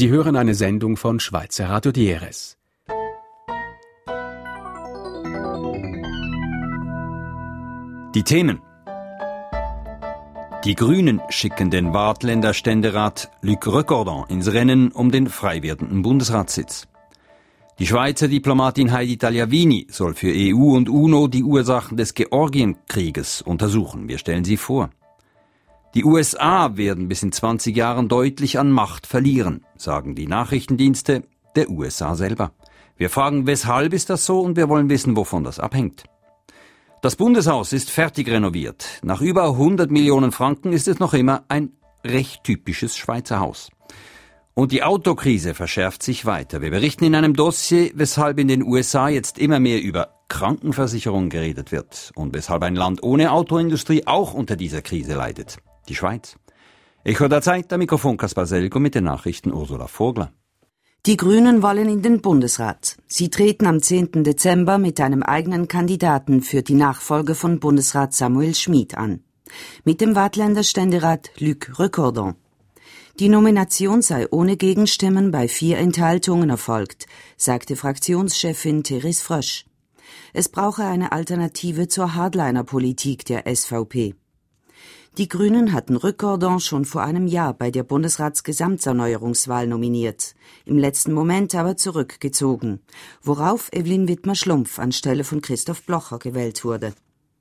Sie hören eine Sendung von Schweizer Radio DRS. Die Themen. Die Grünen schicken den Waadtländer Ständerat Luc Recordon ins Rennen um den frei werdenden Bundesratssitz. Die Schweizer Diplomatin Heidi Tagliavini soll für EU und UNO die Ursachen des Georgienkrieges untersuchen. Wir stellen sie vor. Die USA werden bis in 20 Jahren deutlich an Macht verlieren, sagen die Nachrichtendienste der USA selber. Wir fragen, weshalb ist das so, und wir wollen wissen, wovon das abhängt. Das Bundeshaus ist fertig renoviert. Nach über 100 Millionen Franken ist es noch immer ein recht typisches Schweizer Haus. Und die Autokrise verschärft sich weiter. Wir berichten in einem Dossier, weshalb in den USA jetzt immer mehr über Krankenversicherung geredet wird und weshalb ein Land ohne Autoindustrie auch unter dieser Krise leidet. Die Schweiz. Echo der Zeit, am Mikrofon Kaspar Selgo, mit den Nachrichten Ursula Vogler. Die Grünen wollen in den Bundesrat. Sie treten am 10. Dezember mit einem eigenen Kandidaten für die Nachfolge von Bundesrat Samuel Schmid an. Mit dem Waadtländer Ständerat Luc Recordon. Die Nomination sei ohne Gegenstimmen bei 4 Enthaltungen erfolgt, sagte Fraktionschefin Therese Frösch. Es brauche eine Alternative zur Hardliner-Politik der SVP. Die Grünen hatten Recordon schon vor einem Jahr bei der Bundesratsgesamterneuerungswahl nominiert, im letzten Moment aber zurückgezogen, worauf Evelyn Widmer-Schlumpf anstelle von Christoph Blocher gewählt wurde.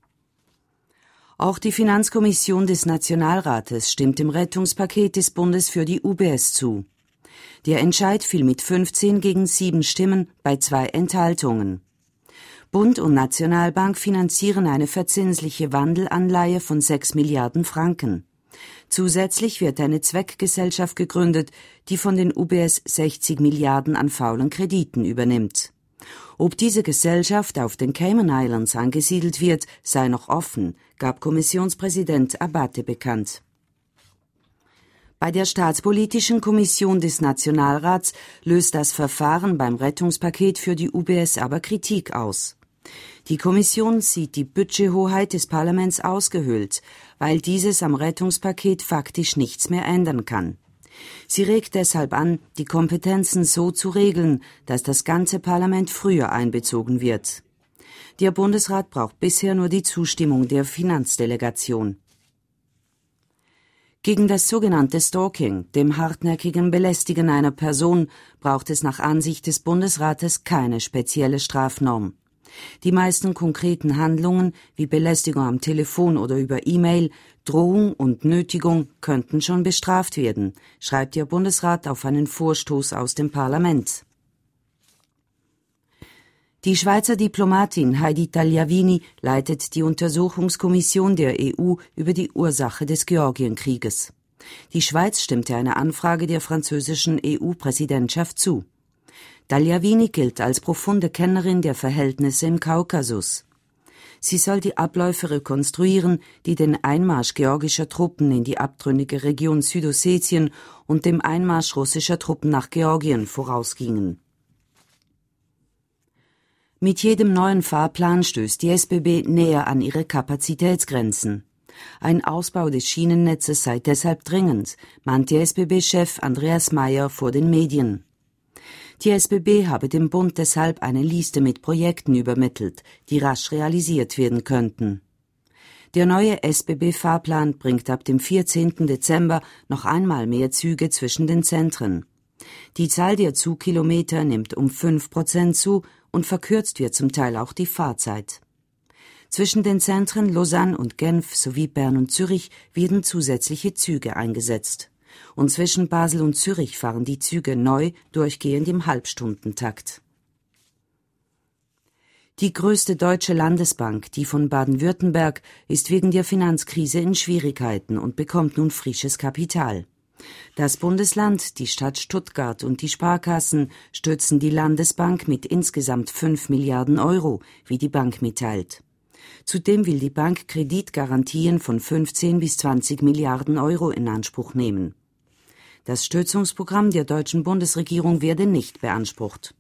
Auch die Finanzkommission des Nationalrates stimmt dem Rettungspaket des Bundes für die UBS zu. Der Entscheid fiel mit 15 gegen 7 Stimmen bei 2 Enthaltungen. Bund und Nationalbank finanzieren eine verzinsliche Wandelanleihe von 6 Milliarden Franken. Zusätzlich wird eine Zweckgesellschaft gegründet, die von den UBS 60 Milliarden an faulen Krediten übernimmt. Ob diese Gesellschaft auf den Cayman Islands angesiedelt wird, sei noch offen, gab Kommissionspräsident Abate bekannt. Bei der Staatspolitischen Kommission des Nationalrats löst das Verfahren beim Rettungspaket für die UBS aber Kritik aus. Die Kommission sieht die Budgethoheit des Parlaments ausgehöhlt, weil dieses am Rettungspaket faktisch nichts mehr ändern kann. Sie regt deshalb an, die Kompetenzen so zu regeln, dass das ganze Parlament früher einbezogen wird. Der Bundesrat braucht bisher nur die Zustimmung der Finanzdelegation. Gegen das sogenannte Stalking, dem hartnäckigen Belästigen einer Person, braucht es nach Ansicht des Bundesrates keine spezielle Strafnorm. Die meisten konkreten Handlungen, wie Belästigung am Telefon oder über E-Mail, Drohung und Nötigung, könnten schon bestraft werden, schreibt der Bundesrat auf einen Vorstoß aus dem Parlament. Die Schweizer Diplomatin Heidi Tagliavini leitet die Untersuchungskommission der EU über die Ursache des Georgienkrieges. Die Schweiz stimmte einer Anfrage der französischen EU-Präsidentschaft zu. Tagliavini gilt als profunde Kennerin der Verhältnisse im Kaukasus. Sie soll die Abläufe rekonstruieren, die den Einmarsch georgischer Truppen in die abtrünnige Region Südossetien und dem Einmarsch russischer Truppen nach Georgien vorausgingen. Mit jedem neuen Fahrplan stößt die SBB näher an ihre Kapazitätsgrenzen. Ein Ausbau des Schienennetzes sei deshalb dringend, mahnte SBB-Chef Andreas Mayer vor den Medien. Die SBB habe dem Bund deshalb eine Liste mit Projekten übermittelt, die rasch realisiert werden könnten. Der neue SBB-Fahrplan bringt ab dem 14. Dezember noch einmal mehr Züge zwischen den Zentren. Die Zahl der Zugkilometer nimmt um 5% zu und verkürzt wird zum Teil auch die Fahrzeit. Zwischen den Zentren Lausanne und Genf sowie Bern und Zürich werden zusätzliche Züge eingesetzt. Und zwischen Basel und Zürich fahren die Züge neu durchgehend im Halbstundentakt. Die größte deutsche Landesbank, die von Baden-Württemberg, ist wegen der Finanzkrise in Schwierigkeiten und bekommt nun frisches Kapital. Das Bundesland, die Stadt Stuttgart und die Sparkassen stützen die Landesbank mit insgesamt 5 Milliarden Euro, wie die Bank mitteilt. Zudem will die Bank Kreditgarantien von 15 bis 20 Milliarden Euro in Anspruch nehmen. Das Stützungsprogramm der deutschen Bundesregierung werde nicht beansprucht.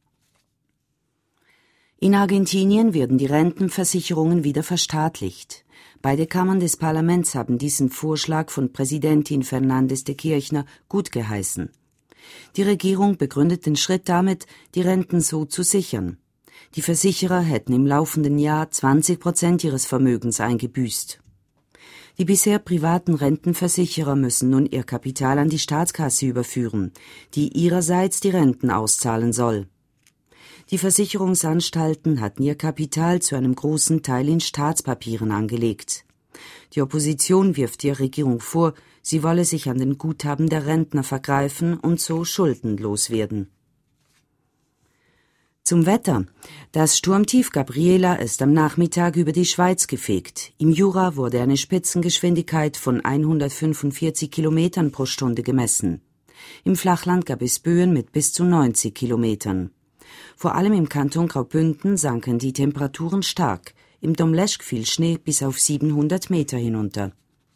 In Argentinien werden die Rentenversicherungen wieder verstaatlicht. Beide Kammern des Parlaments haben diesen Vorschlag von Präsidentin Fernández de Kirchner gutgeheißen. Die Regierung begründet den Schritt damit, die Renten so zu sichern. Die Versicherer hätten im laufenden Jahr 20% ihres Vermögens eingebüßt. Die bisher privaten Rentenversicherer müssen nun ihr Kapital an die Staatskasse überführen, die ihrerseits die Renten auszahlen soll. Die Versicherungsanstalten hatten ihr Kapital zu einem großen Teil in Staatspapieren angelegt. Die Opposition wirft der Regierung vor, sie wolle sich an den Guthaben der Rentner vergreifen und so schuldenlos werden. Zum Wetter. Das Sturmtief Gabriela ist am Nachmittag über die Schweiz gefegt. Im Jura wurde eine Spitzengeschwindigkeit von 145 Kilometern pro Stunde gemessen. Im Flachland gab es Böen mit bis zu 90 Kilometern. Vor allem im Kanton Graubünden sanken die Temperaturen stark. Im Domleschg fiel Schnee bis auf 700 Meter hinunter.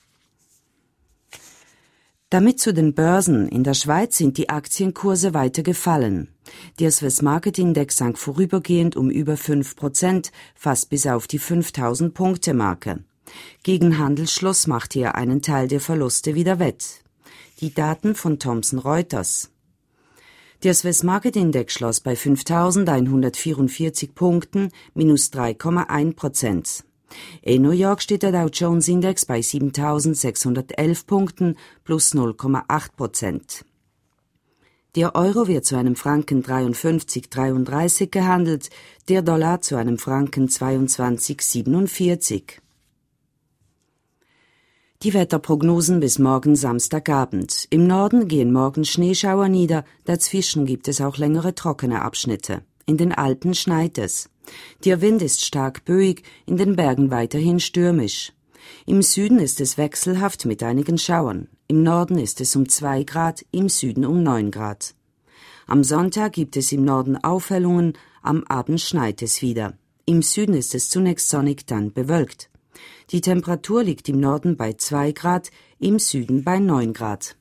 Damit zu den Börsen. In der Schweiz sind die Aktienkurse weiter gefallen. Der Swiss Market Index sank vorübergehend um über 5%, fast bis auf die 5000-Punkte-Marke. Gegen Handelsschluss machte er einen Teil der Verluste wieder wett. Die Daten von Thomson Reuters. Der Swiss Market Index schloss bei 5.144 Punkten, minus 3,1%. In New York steht der Dow Jones Index bei 7.611 Punkten, plus 0,8%. Der Euro wird zu einem Franken 53,33 gehandelt, der Dollar zu einem Franken 22,47. Die Wetterprognosen bis morgen Samstagabend. Im Norden gehen morgen Schneeschauer nieder, dazwischen gibt es auch längere trockene Abschnitte. In den Alpen schneit es. Der Wind ist stark böig, in den Bergen weiterhin stürmisch. Im Süden ist es wechselhaft mit einigen Schauern. Im Norden ist es um 2 Grad, im Süden um 9 Grad. Am Sonntag gibt es im Norden Aufhellungen, am Abend schneit es wieder. Im Süden ist es zunächst sonnig, dann bewölkt. Die Temperatur liegt im Norden bei 2 Grad, im Süden bei 9 Grad.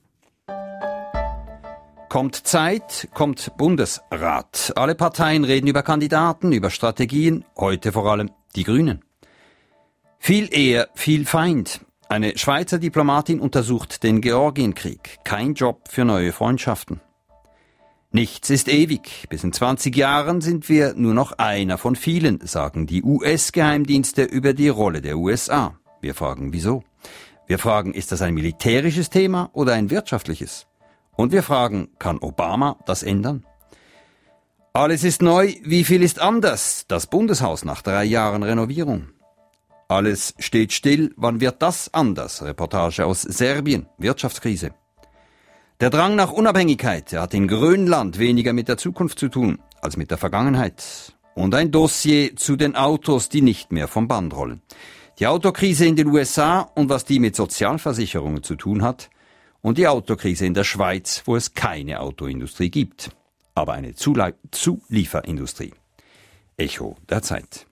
Kommt Zeit, kommt Bundesrat. Alle Parteien reden über Kandidaten, über Strategien, heute vor allem die Grünen. Viel Ehe, viel Feind. Eine Schweizer Diplomatin untersucht den Georgienkrieg. Kein Job für neue Freundschaften. Nichts ist ewig. Bis in 20 Jahren sind wir nur noch einer von vielen, sagen die US-Geheimdienste über die Rolle der USA. Wir fragen, wieso? Wir fragen, ist das ein militärisches Thema oder ein wirtschaftliches? Und wir fragen, kann Obama das ändern? Alles ist neu, wie viel ist anders? Das Bundeshaus nach 3 Jahren Renovierung. Alles steht still, wann wird das anders? Reportage aus Serbien, Wirtschaftskrise. Der Drang nach Unabhängigkeit, hat in Grönland weniger mit der Zukunft zu tun als mit der Vergangenheit. Und ein Dossier zu den Autos, die nicht mehr vom Band rollen. Die Autokrise in den USA und was die mit Sozialversicherungen zu tun hat. Und die Autokrise in der Schweiz, wo es keine Autoindustrie gibt, aber eine Zulieferindustrie. Echo der Zeit.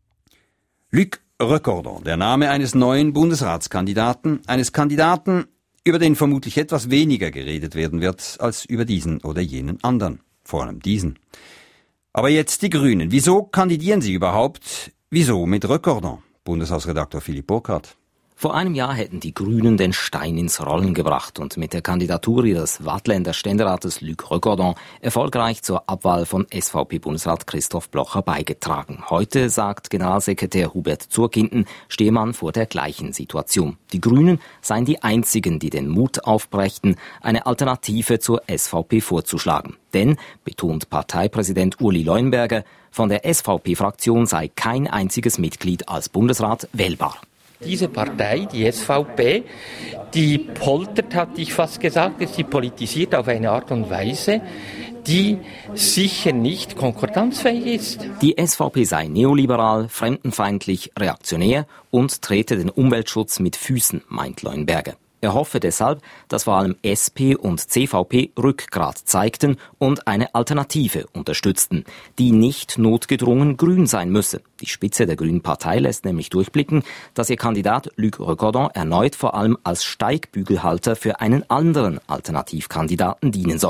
Luc Recordon, der Name eines neuen Bundesratskandidaten, eines Kandidaten, über den vermutlich etwas weniger geredet werden wird als über diesen oder jenen anderen, vor allem diesen. Aber jetzt die Grünen. Wieso kandidieren sie überhaupt? Wieso mit Recordon? Bundeshausredaktor Philipp Burkhardt. Vor einem Jahr hätten die Grünen den Stein ins Rollen gebracht und mit der Kandidatur ihres Waadtländer Ständerates Luc Recordon erfolgreich zur Abwahl von SVP-Bundesrat Christoph Blocher beigetragen. Heute, sagt Generalsekretär Hubert Zurkinden, stehe man vor der gleichen Situation. Die Grünen seien die einzigen, die den Mut aufbrächten, eine Alternative zur SVP vorzuschlagen. Denn, betont Parteipräsident Uli Leuenberger, von der SVP-Fraktion sei kein einziges Mitglied als Bundesrat wählbar. Diese Partei, die SVP, die poltert, hatte ich fast gesagt, sie politisiert auf eine Art und Weise, die sicher nicht konkordanzfähig ist. Die SVP sei neoliberal, fremdenfeindlich, reaktionär und trete den Umweltschutz mit Füßen, meint Leuenberger. Er hoffe deshalb, dass vor allem SP und CVP Rückgrat zeigten und eine Alternative unterstützten, die nicht notgedrungen grün sein müsse. Die Spitze der Grünen Partei lässt nämlich durchblicken, dass ihr Kandidat Luc Recordon erneut vor allem als Steigbügelhalter für einen anderen Alternativkandidaten dienen soll.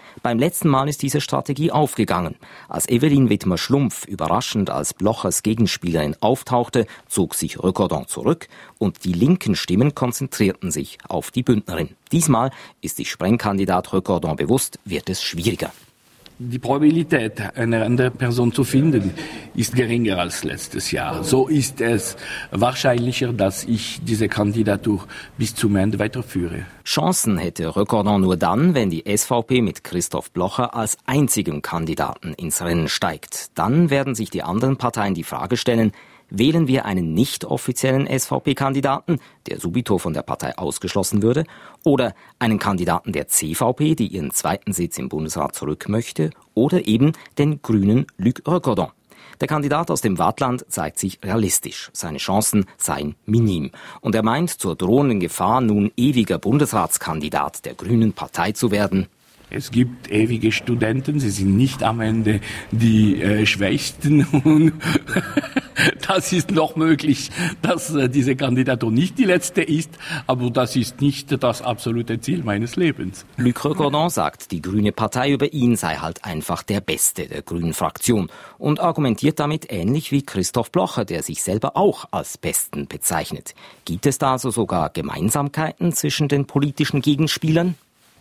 Beim letzten Mal ist diese Strategie aufgegangen. Als Evelyn Wittmer-Schlumpf überraschend als Blochers Gegenspielerin auftauchte, zog sich Recordon zurück und die linken Stimmen konzentrierten sich auf die Bündnerin. Diesmal ist sich Sprengkandidat Recordon bewusst, wird es schwieriger. Die Probabilität, eine andere Person zu finden, ist geringer als letztes Jahr. So ist es wahrscheinlicher, dass ich diese Kandidatur bis zum Ende weiterführe. Chancen hätte Recordon nur dann, wenn die SVP mit Christoph Blocher als einzigem Kandidaten ins Rennen steigt. Dann werden sich die anderen Parteien die Frage stellen, wählen wir einen nicht offiziellen SVP-Kandidaten, der subito von der Partei ausgeschlossen würde, oder einen Kandidaten der CVP, die ihren zweiten Sitz im Bundesrat zurück möchte, oder eben den grünen Luc Recordon. Der Kandidat aus dem Waadtland zeigt sich realistisch. Seine Chancen seien minim. Und er meint, zur drohenden Gefahr, nun ewiger Bundesratskandidat der Grünen Partei zu werden. Es gibt ewige Studenten, sie sind nicht am Ende die Schwächsten und das ist noch möglich, dass diese Kandidatur nicht die letzte ist, aber das ist nicht das absolute Ziel meines Lebens. Luc Recordon sagt, die Grüne Partei über ihn sei halt einfach der Beste der Grünen Fraktion und argumentiert damit ähnlich wie Christoph Blocher, der sich selber auch als Besten bezeichnet. Gibt es da also sogar Gemeinsamkeiten zwischen den politischen Gegenspielern?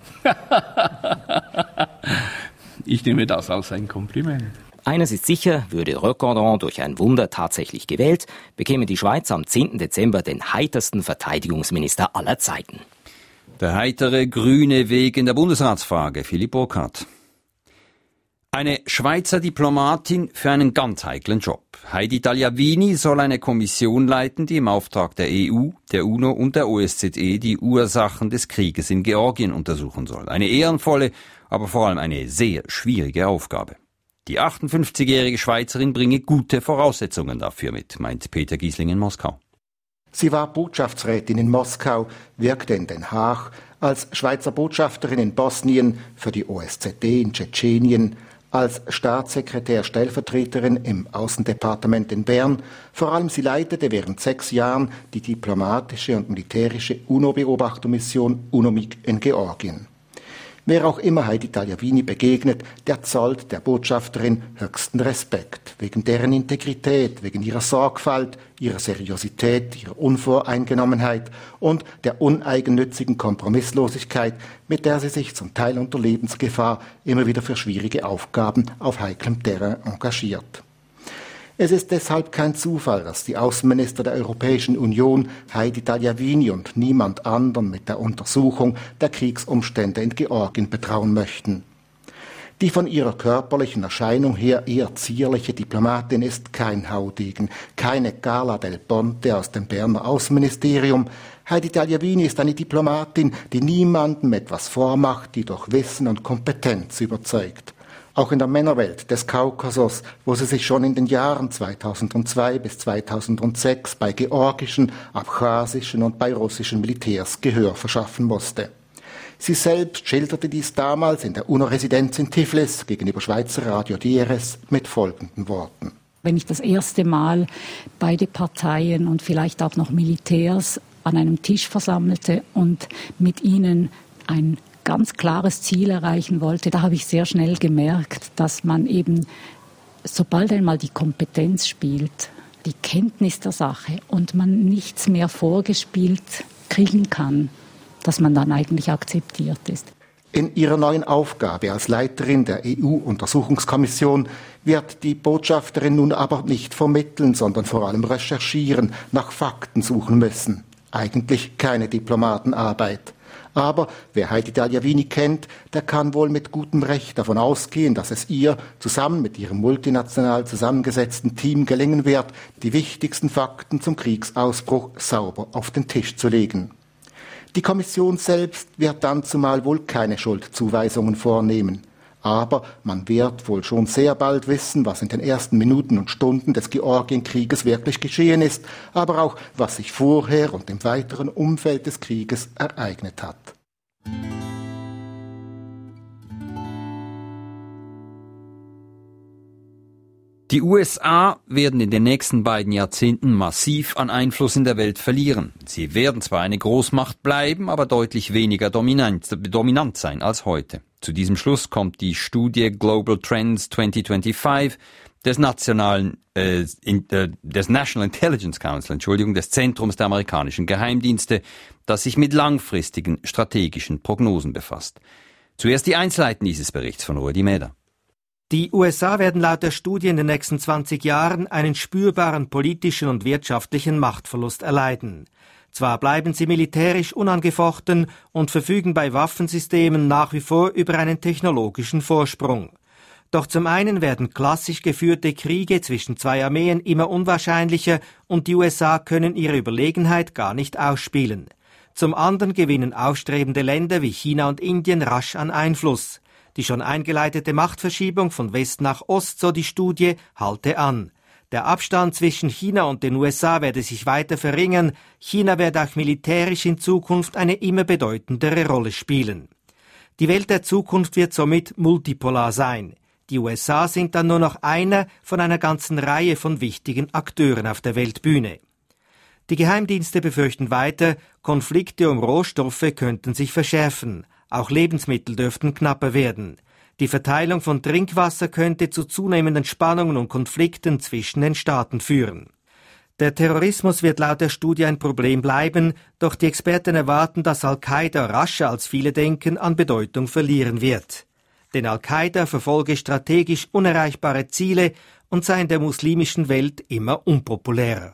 Ich nehme das als ein Kompliment. Eines ist sicher, würde Recordon durch ein Wunder tatsächlich gewählt, bekäme die Schweiz am 10. Dezember den heitersten Verteidigungsminister aller Zeiten. Der heitere grüne Weg in der Bundesratsfrage, Philipp Burkhardt. Eine Schweizer Diplomatin für einen ganz heiklen Job. Heidi Tagliavini soll eine Kommission leiten, die im Auftrag der EU, der UNO und der OSZE die Ursachen des Krieges in Georgien untersuchen soll. Eine ehrenvolle, aber vor allem eine sehr schwierige Aufgabe. Die 58-jährige Schweizerin bringe gute Voraussetzungen dafür mit, meint Peter Giesling in Moskau. Sie war Botschaftsrätin in Moskau, wirkte in Den Haag, als Schweizer Botschafterin in Bosnien, für die OSZE in Tschetschenien, als Staatssekretär-Stellvertreterin im Außendepartement in Bern. Vor allem sie leitete während 6 Jahren die diplomatische und militärische UNO-Beobachtermission UNOMIC in Georgien. Wer auch immer Heidi Tagliavini begegnet, der zollt der Botschafterin höchsten Respekt, wegen deren Integrität, wegen ihrer Sorgfalt, ihrer Seriosität, ihrer Unvoreingenommenheit und der uneigennützigen Kompromisslosigkeit, mit der sie sich zum Teil unter Lebensgefahr immer wieder für schwierige Aufgaben auf heiklem Terrain engagiert. Es ist deshalb kein Zufall, dass die Außenminister der Europäischen Union Heidi Tagliavini und niemand anderen mit der Untersuchung der Kriegsumstände in Georgien betrauen möchten. Die von ihrer körperlichen Erscheinung her eher zierliche Diplomatin ist kein Haudegen, keine Carla Del Ponte aus dem Berner Außenministerium. Heidi Tagliavini ist eine Diplomatin, die niemandem etwas vormacht, die durch Wissen und Kompetenz überzeugt. Auch in der Männerwelt des Kaukasus, wo sie sich schon in den Jahren 2002 bis 2006 bei georgischen, abchasischen und bei russischen Militärs Gehör verschaffen musste. Sie selbst schilderte dies damals in der UNO-Residenz in Tiflis gegenüber Schweizer Radio DRS mit folgenden Worten. Wenn ich das erste Mal beide Parteien und vielleicht auch noch Militärs an einem Tisch versammelte und mit ihnen ein ganz klares Ziel erreichen wollte, da habe ich sehr schnell gemerkt, dass man eben, sobald einmal die Kompetenz spielt, die Kenntnis der Sache und man nichts mehr vorgespielt kriegen kann, dass man dann eigentlich akzeptiert ist. In ihrer neuen Aufgabe als Leiterin der EU-Untersuchungskommission wird die Botschafterin nun aber nicht vermitteln, sondern vor allem recherchieren, nach Fakten suchen müssen. Eigentlich keine Diplomatenarbeit. Aber wer Heidi Tagliavini kennt, der kann wohl mit gutem Recht davon ausgehen, dass es ihr zusammen mit ihrem multinational zusammengesetzten Team gelingen wird, die wichtigsten Fakten zum Kriegsausbruch sauber auf den Tisch zu legen. Die Kommission selbst wird dann zumal wohl keine Schuldzuweisungen vornehmen. Aber man wird wohl schon sehr bald wissen, was in den ersten Minuten und Stunden des Georgienkrieges wirklich geschehen ist, aber auch, was sich vorher und im weiteren Umfeld des Krieges ereignet hat. Die USA werden in den nächsten beiden Jahrzehnten massiv an Einfluss in der Welt verlieren. Sie werden zwar eine Großmacht bleiben, aber deutlich weniger dominant sein als heute. Zu diesem Schluss kommt die Studie Global Trends 2025 des National Intelligence Council, des Zentrums der amerikanischen Geheimdienste, das sich mit langfristigen strategischen Prognosen befasst. Zuerst die Einzelheiten dieses Berichts von Rudi Meder. Die USA werden laut der Studie in den nächsten 20 Jahren einen spürbaren politischen und wirtschaftlichen Machtverlust erleiden. Zwar bleiben sie militärisch unangefochten und verfügen bei Waffensystemen nach wie vor über einen technologischen Vorsprung. Doch zum einen werden klassisch geführte Kriege zwischen zwei Armeen immer unwahrscheinlicher und die USA können ihre Überlegenheit gar nicht ausspielen. Zum anderen gewinnen aufstrebende Länder wie China und Indien rasch an Einfluss. Die schon eingeleitete Machtverschiebung von West nach Ost, so die Studie, halte an. Der Abstand zwischen China und den USA werde sich weiter verringern. China werde auch militärisch in Zukunft eine immer bedeutendere Rolle spielen. Die Welt der Zukunft wird somit multipolar sein. Die USA sind dann nur noch einer von einer ganzen Reihe von wichtigen Akteuren auf der Weltbühne. Die Geheimdienste befürchten weiter, Konflikte um Rohstoffe könnten sich verschärfen. Auch Lebensmittel dürften knapper werden. Die Verteilung von Trinkwasser könnte zu zunehmenden Spannungen und Konflikten zwischen den Staaten führen. Der Terrorismus wird laut der Studie ein Problem bleiben, doch die Experten erwarten, dass Al-Qaida rascher als viele denken an Bedeutung verlieren wird. Denn Al-Qaida verfolge strategisch unerreichbare Ziele und sei in der muslimischen Welt immer unpopulärer.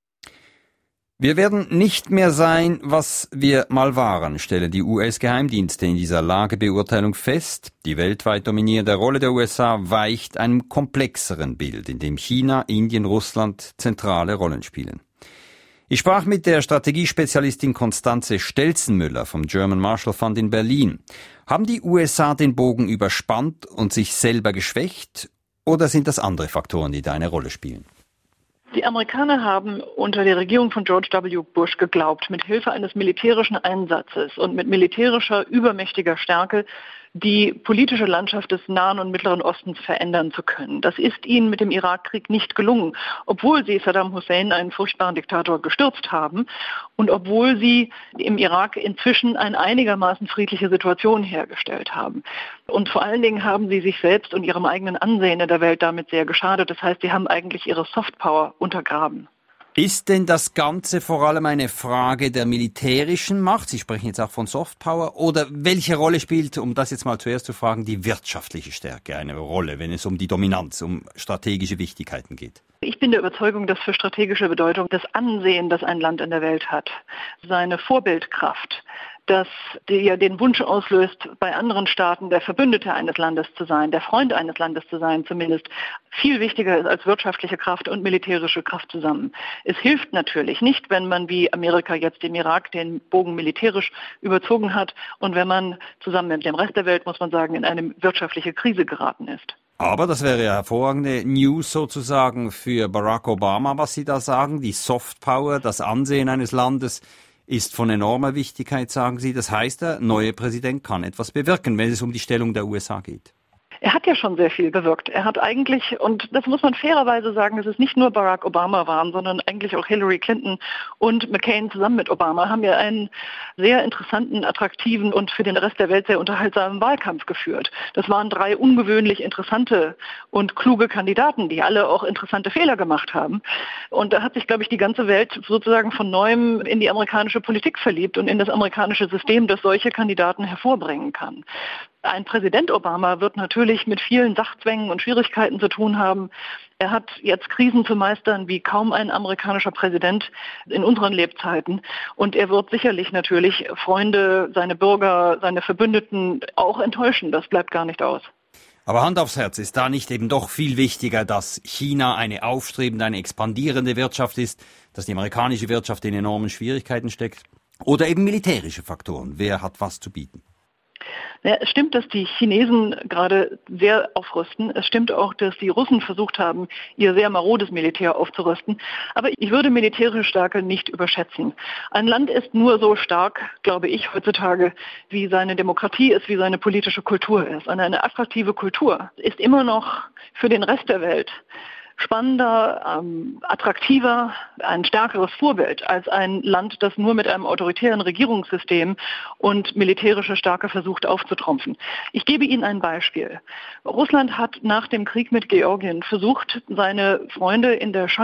Wir werden nicht mehr sein, was wir mal waren, stellen die US-Geheimdienste in dieser Lagebeurteilung fest. Die weltweit dominierende Rolle der USA weicht einem komplexeren Bild, in dem China, Indien, Russland zentrale Rollen spielen. Ich sprach mit der Strategiespezialistin Constanze Stelzenmüller vom German Marshall Fund in Berlin. Haben die USA den Bogen überspannt und sich selber geschwächt, oder sind das andere Faktoren, die da eine Rolle spielen? Die Amerikaner haben unter der Regierung von George W. Bush geglaubt, mit Hilfe eines militärischen Einsatzes und mit militärischer übermächtiger Stärke die politische Landschaft des Nahen und Mittleren Ostens verändern zu können. Das ist ihnen mit dem Irakkrieg nicht gelungen, obwohl sie Saddam Hussein, einen furchtbaren Diktator, gestürzt haben und obwohl sie im Irak inzwischen eine einigermaßen friedliche Situation hergestellt haben. Und vor allen Dingen haben sie sich selbst und ihrem eigenen Ansehen in der Welt damit sehr geschadet. Das heißt, sie haben eigentlich ihre Softpower untergraben. Ist denn das Ganze vor allem eine Frage der militärischen Macht? Sie sprechen jetzt auch von Softpower. Oder welche Rolle spielt, um das jetzt mal zuerst zu fragen, die wirtschaftliche Stärke eine Rolle, wenn es um die Dominanz, um strategische Wichtigkeiten geht? Ich bin der Überzeugung, dass für strategische Bedeutung das Ansehen, das ein Land in der Welt hat, seine Vorbildkraft, dass ja den Wunsch auslöst, bei anderen Staaten der Verbündete eines Landes zu sein, der Freund eines Landes zu sein zumindest, viel wichtiger ist als wirtschaftliche Kraft und militärische Kraft zusammen. Es hilft natürlich nicht, wenn man wie Amerika jetzt im Irak den Bogen militärisch überzogen hat und wenn man zusammen mit dem Rest der Welt, muss man sagen, in eine wirtschaftliche Krise geraten ist. Aber das wäre ja hervorragende News sozusagen für Barack Obama, was Sie da sagen. Die Softpower, das Ansehen eines Landes ist von enormer Wichtigkeit, sagen Sie. Das heißt, der neue Präsident kann etwas bewirken, wenn es um die Stellung der USA geht. Er hat ja schon sehr viel bewirkt. Er hat eigentlich, und das muss man fairerweise sagen, dass es nicht nur Barack Obama waren, sondern eigentlich auch Hillary Clinton und McCain zusammen mit Obama haben ja einen sehr interessanten, attraktiven und für den Rest der Welt sehr unterhaltsamen Wahlkampf geführt. Das waren 3 ungewöhnlich interessante und kluge Kandidaten, die alle auch interessante Fehler gemacht haben. Und da hat sich, glaube ich, die ganze Welt sozusagen von neuem in die amerikanische Politik verliebt und in das amerikanische System, das solche Kandidaten hervorbringen kann. Ein Präsident Obama wird natürlich mit vielen Sachzwängen und Schwierigkeiten zu tun haben. Er hat jetzt Krisen zu meistern wie kaum ein amerikanischer Präsident in unseren Lebzeiten. Und er wird sicherlich natürlich Freunde, seine Bürger, seine Verbündeten auch enttäuschen. Das bleibt gar nicht aus. Aber Hand aufs Herz, ist da nicht eben doch viel wichtiger, dass China eine aufstrebende, eine expandierende Wirtschaft ist, dass die amerikanische Wirtschaft in enormen Schwierigkeiten steckt? Oder eben militärische Faktoren? Wer hat was zu bieten? Ja, es stimmt, dass die Chinesen gerade sehr aufrüsten. Es stimmt auch, dass die Russen versucht haben, ihr sehr marodes Militär aufzurüsten. Aber ich würde militärische Stärke nicht überschätzen. Ein Land ist nur so stark, glaube ich, heutzutage, wie seine Demokratie ist, wie seine politische Kultur ist. Und eine attraktive Kultur ist immer noch für den Rest der Welt spannender, attraktiver, ein stärkeres Vorbild als ein Land, das nur mit einem autoritären Regierungssystem und militärischer Stärke versucht aufzutrumpfen. Ich gebe Ihnen ein Beispiel. Russland hat nach dem Krieg mit Georgien versucht, seine Freunde in der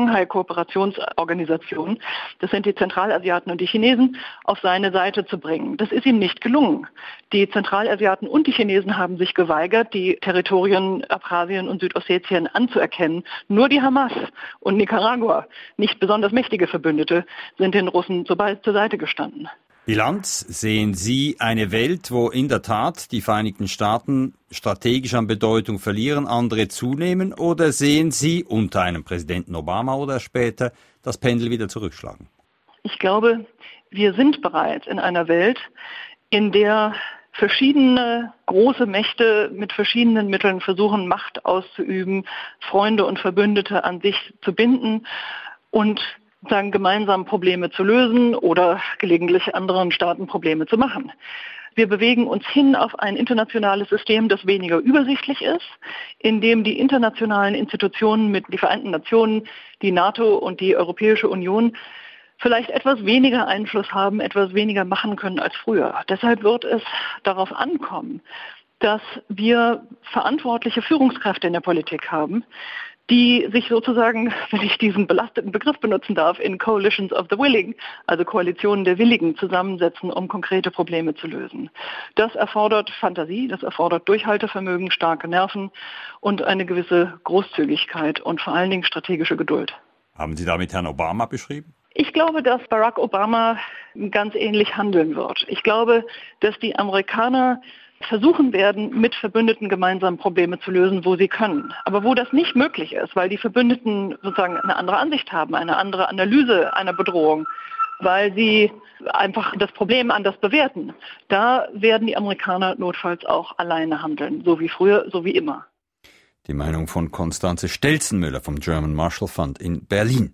Shanghai-Kooperationsorganisation, das sind die Zentralasiaten und die Chinesen, auf seine Seite zu bringen. Das ist ihm nicht gelungen. Die Zentralasiaten und die Chinesen haben sich geweigert, die Territorien Abchasien und Südossetien anzuerkennen. Nur die Hamas und Nicaragua, nicht besonders mächtige Verbündete, sind den Russen zur Seite gestanden. Bilanz: Sehen Sie eine Welt, wo in der Tat die Vereinigten Staaten strategisch an Bedeutung verlieren, andere zunehmen, oder sehen Sie unter einem Präsidenten Obama oder später das Pendel wieder zurückschlagen? Ich glaube, wir sind bereits in einer Welt, in der verschiedene große Mächte mit verschiedenen Mitteln versuchen, Macht auszuüben, Freunde und Verbündete an sich zu binden und gemeinsam Probleme zu lösen oder gelegentlich anderen Staaten Probleme zu machen. Wir bewegen uns hin auf ein internationales System, das weniger übersichtlich ist, in dem die internationalen Institutionen mit den Vereinten Nationen, die NATO und die Europäische Union vielleicht etwas weniger Einfluss haben, etwas weniger machen können als früher. Deshalb wird es darauf ankommen, dass wir verantwortliche Führungskräfte in der Politik haben, die sich sozusagen, wenn ich diesen belasteten Begriff benutzen darf, in Coalitions of the Willing, also Koalitionen der Willigen, zusammensetzen, um konkrete Probleme zu lösen. Das erfordert Fantasie, das erfordert Durchhaltevermögen, starke Nerven und eine gewisse Großzügigkeit und vor allen Dingen strategische Geduld. Haben Sie damit Herrn Obama beschrieben? Ich glaube, dass Barack Obama ganz ähnlich handeln wird. Ich glaube, dass die Amerikaner versuchen werden, mit Verbündeten gemeinsam Probleme zu lösen, wo sie können. Aber wo das nicht möglich ist, weil die Verbündeten sozusagen eine andere Ansicht haben, eine andere Analyse einer Bedrohung, weil sie einfach das Problem anders bewerten, da werden die Amerikaner notfalls auch alleine handeln, so wie früher, so wie immer. Die Meinung von Konstanze Stelzenmüller vom German Marshall Fund in Berlin.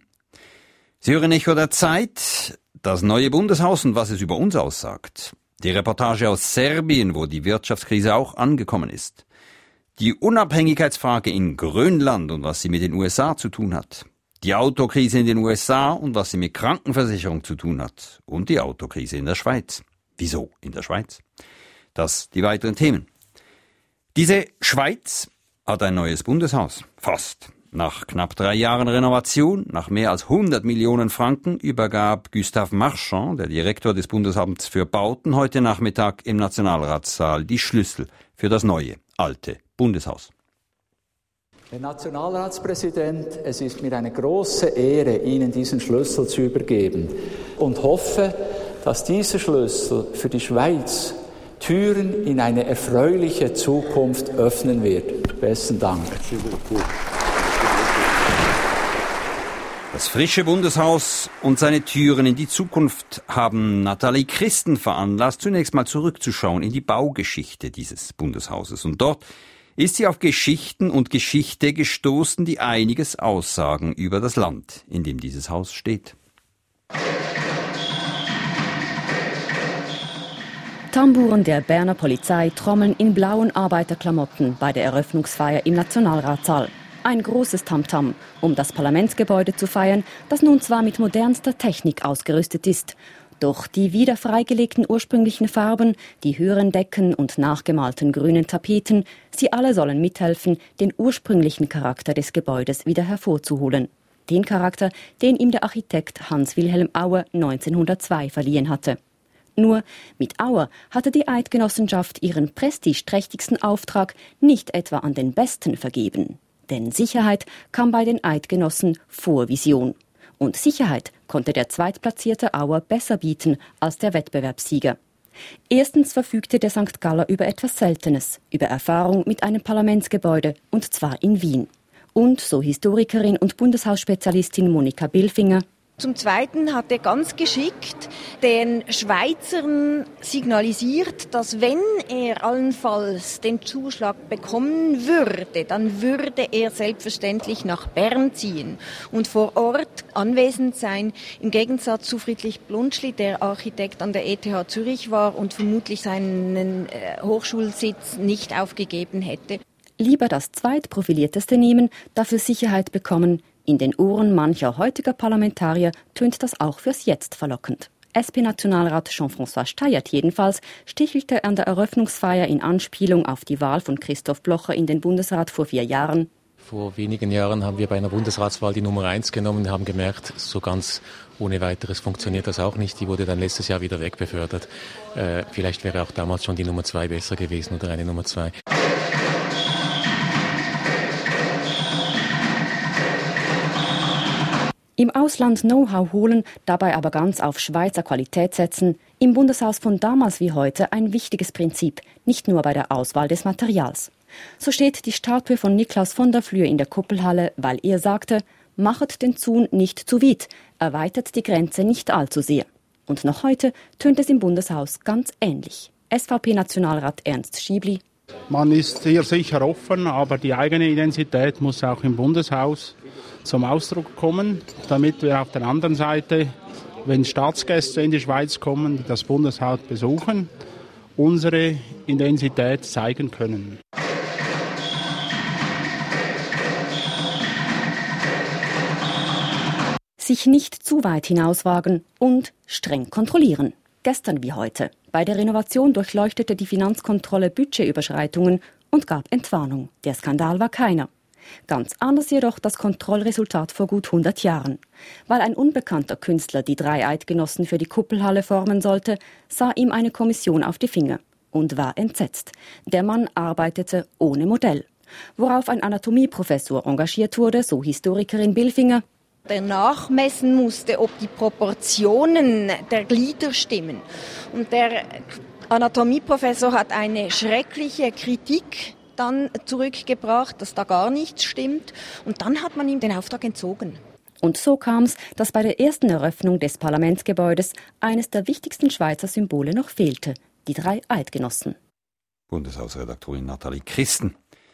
Sie hören Echo der Zeit, das neue Bundeshaus und was es über uns aussagt. Die Reportage aus Serbien, wo die Wirtschaftskrise auch angekommen ist. Die Unabhängigkeitsfrage in Grönland und was sie mit den USA zu tun hat. Die Autokrise in den USA und was sie mit Krankenversicherung zu tun hat. Und die Autokrise in der Schweiz. Wieso in der Schweiz? Das die weiteren Themen. Diese Schweiz hat ein neues Bundeshaus. Fast. Nach knapp 3 Jahren Renovation, nach mehr als 100 Millionen Franken, übergab Gustave Marchand, der Direktor des Bundesamts für Bauten, heute Nachmittag im Nationalratssaal die Schlüssel für das neue, alte Bundeshaus. Herr Nationalratspräsident, es ist mir eine große Ehre, Ihnen diesen Schlüssel zu übergeben und hoffe, dass dieser Schlüssel für die Schweiz Türen in eine erfreuliche Zukunft öffnen wird. Besten Dank. Das frische Bundeshaus und seine Türen in die Zukunft haben Nathalie Christen veranlasst, zunächst mal zurückzuschauen in die Baugeschichte dieses Bundeshauses. Und dort ist sie auf Geschichten und Geschichte gestoßen, die einiges aussagen über das Land, in dem dieses Haus steht. Tamburen der Berner Polizei trommeln in blauen Arbeiterklamotten bei der Eröffnungsfeier im Nationalratssaal. Ein großes Tamtam, um das Parlamentsgebäude zu feiern, das nun zwar mit modernster Technik ausgerüstet ist. Doch die wieder freigelegten ursprünglichen Farben, die höheren Decken und nachgemalten grünen Tapeten, sie alle sollen mithelfen, den ursprünglichen Charakter des Gebäudes wieder hervorzuholen. Den Charakter, den ihm der Architekt Hans-Wilhelm Auer 1902 verliehen hatte. Nur mit Auer hatte die Eidgenossenschaft ihren prestigeträchtigsten Auftrag nicht etwa an den Besten vergeben. Denn Sicherheit kam bei den Eidgenossen vor Vision. Und Sicherheit konnte der zweitplatzierte Auer besser bieten als der Wettbewerbssieger. Erstens verfügte der St. Galler über etwas Seltenes, über Erfahrung mit einem Parlamentsgebäude, und zwar in Wien. Und, so Historikerin und Bundeshausspezialistin Monika Bilfinger, zum Zweiten hat er ganz geschickt den Schweizern signalisiert, dass wenn er allenfalls den Zuschlag bekommen würde, dann würde er selbstverständlich nach Bern ziehen und vor Ort anwesend sein, im Gegensatz zu Friedrich Blunschli, der Architekt an der ETH Zürich war und vermutlich seinen Hochschulsitz nicht aufgegeben hätte. Lieber das zweitprofilierteste nehmen, dafür Sicherheit bekommen. In den Ohren mancher heutiger Parlamentarier tönt das auch fürs Jetzt verlockend. SP-Nationalrat Jean-François Steyert jedenfalls stichelte an der Eröffnungsfeier in Anspielung auf die Wahl von Christoph Blocher in den Bundesrat vor 4 Jahren. Vor wenigen Jahren haben wir bei einer Bundesratswahl die Nummer 1 genommen und haben gemerkt, so ganz ohne weiteres funktioniert das auch nicht. Die wurde dann letztes Jahr wieder wegbefördert. Vielleicht wäre auch damals schon die Nummer 2 besser gewesen oder eine Nummer 2. Im Ausland Know-how holen, dabei aber ganz auf Schweizer Qualität setzen. Im Bundeshaus von damals wie heute ein wichtiges Prinzip, nicht nur bei der Auswahl des Materials. So steht die Statue von Niklaus von der Flür in der Kuppelhalle, weil er sagte, machet den Zaun nicht zu weit, erweitert die Grenze nicht allzu sehr. Und noch heute tönt es im Bundeshaus ganz ähnlich. SVP-Nationalrat Ernst Schiebli. Man ist hier sicher offen, aber die eigene Identität muss auch im Bundeshaus zum Ausdruck kommen, damit wir auf der anderen Seite, wenn Staatsgäste in die Schweiz kommen, die das Bundeshaus besuchen, unsere Identität zeigen können. Sich nicht zu weit hinauswagen und streng kontrollieren. Gestern wie heute. Bei der Renovation durchleuchtete die Finanzkontrolle Budgetüberschreitungen und gab Entwarnung. Der Skandal war keiner. Ganz anders jedoch das Kontrollresultat vor gut 100 Jahren. Weil ein unbekannter Künstler die 3 Eidgenossen für die Kuppelhalle formen sollte, sah ihm eine Kommission auf die Finger und war entsetzt. Der Mann arbeitete ohne Modell. Worauf ein Anatomieprofessor engagiert wurde, so Historikerin Bilfinger. Der nachmessen musste, ob die Proportionen der Glieder stimmen. Und der Anatomieprofessor hat eine schreckliche Kritik dann zurückgebracht, dass da gar nichts stimmt. Und dann hat man ihm den Auftrag entzogen. Und so kam es, dass bei der ersten Eröffnung des Parlamentsgebäudes eines der wichtigsten Schweizer Symbole noch fehlte, die 3 Eidgenossen. Bundeshausredaktorin Nathalie Christen.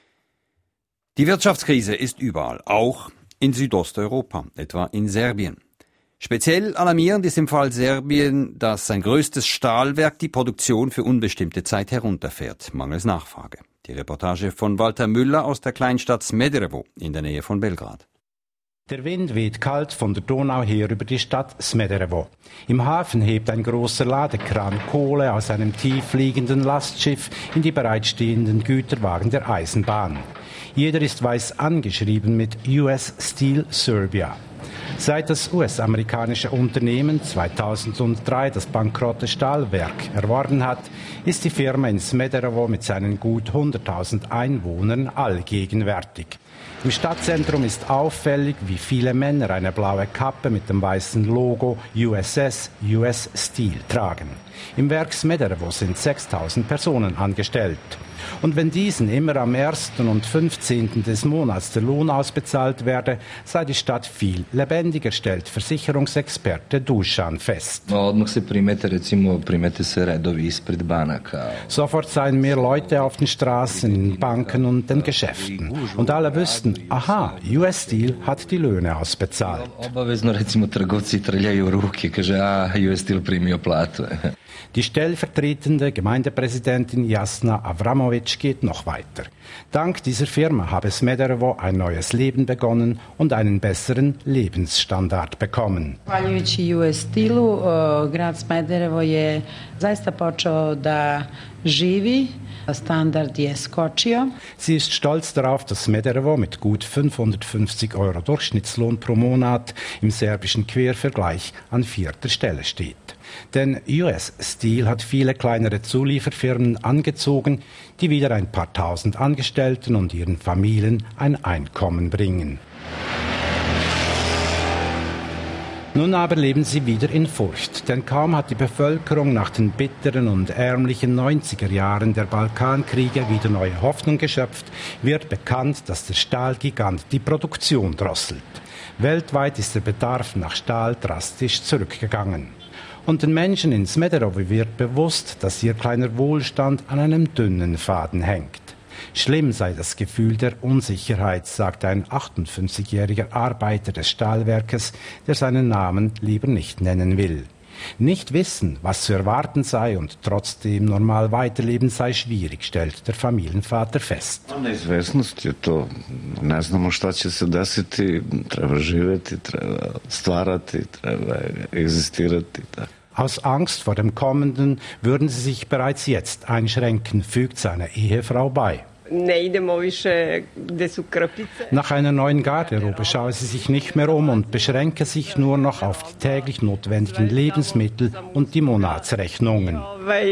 Die Wirtschaftskrise ist überall, auch in Südosteuropa, etwa in Serbien. Speziell alarmierend ist im Fall Serbien, dass sein größtes Stahlwerk die Produktion für unbestimmte Zeit herunterfährt, mangels Nachfrage. Die Reportage von Walter Müller aus der Kleinstadt Smederevo in der Nähe von Belgrad. Der Wind weht kalt von der Donau her über die Stadt Smederevo. Im Hafen hebt ein großer Ladekran Kohle aus einem tief liegenden Lastschiff in die bereitstehenden Güterwagen der Eisenbahn. Jeder ist weiß angeschrieben mit US Steel Serbia. Seit das US-amerikanische Unternehmen 2003 das bankrotte Stahlwerk erworben hat, ist die Firma in Smederevo mit seinen gut 100.000 Einwohnern allgegenwärtig. Im Stadtzentrum ist auffällig, wie viele Männer eine blaue Kappe mit dem weißen Logo US Steel tragen. Im Werk Smederevo sind 6.000 Personen angestellt. Und wenn diesen immer am 1. und 15. des Monats der Lohn ausbezahlt werde, sei die Stadt viel lebendiger, stellt Versicherungsexperte Dušan fest. Sofort seien mehr Leute auf den Straßen, in Banken und den Geschäften. Und alle wüssten, aha, US Steel hat die Löhne ausbezahlt. Die stellvertretende Gemeindepräsidentin Jasna Avramovic geht noch weiter. Dank dieser Firma habe Smederevo ein neues Leben begonnen und einen besseren Lebensstandard bekommen. Zahvaljujući US Steelu, grad Smederevo je zaista počeo da živi. Standard je skočio. Sie ist stolz darauf, dass Smederevo mit gut 550 € Durchschnittslohn pro Monat im serbischen Quervergleich an 4. Stelle steht. Denn US Steel hat viele kleinere Zulieferfirmen angezogen, die wieder ein paar tausend Angestellten und ihren Familien ein Einkommen bringen. Nun aber leben sie wieder in Furcht, denn kaum hat die Bevölkerung nach den bitteren und ärmlichen 90er Jahren der Balkankriege wieder neue Hoffnung geschöpft, wird bekannt, dass der Stahlgigant die Produktion drosselt. Weltweit ist der Bedarf nach Stahl drastisch zurückgegangen. Und den Menschen in Smederevo wird bewusst, dass ihr kleiner Wohlstand an einem dünnen Faden hängt. Schlimm sei das Gefühl der Unsicherheit, sagt ein 58-jähriger Arbeiter des Stahlwerkes, der seinen Namen lieber nicht nennen will. Nicht wissen, was zu erwarten sei und trotzdem normal weiterleben sei schwierig, stellt der Familienvater fest. Неизвестности, то не знамо що ще се десити, треба живeti, treba stvarati, treba existirati. Aus Angst vor dem Kommenden würden sie sich bereits jetzt einschränken, fügt seine Ehefrau bei. Nach einer neuen Garderobe schaue sie sich nicht mehr um und beschränke sich nur noch auf die täglich notwendigen Lebensmittel und die Monatsrechnungen.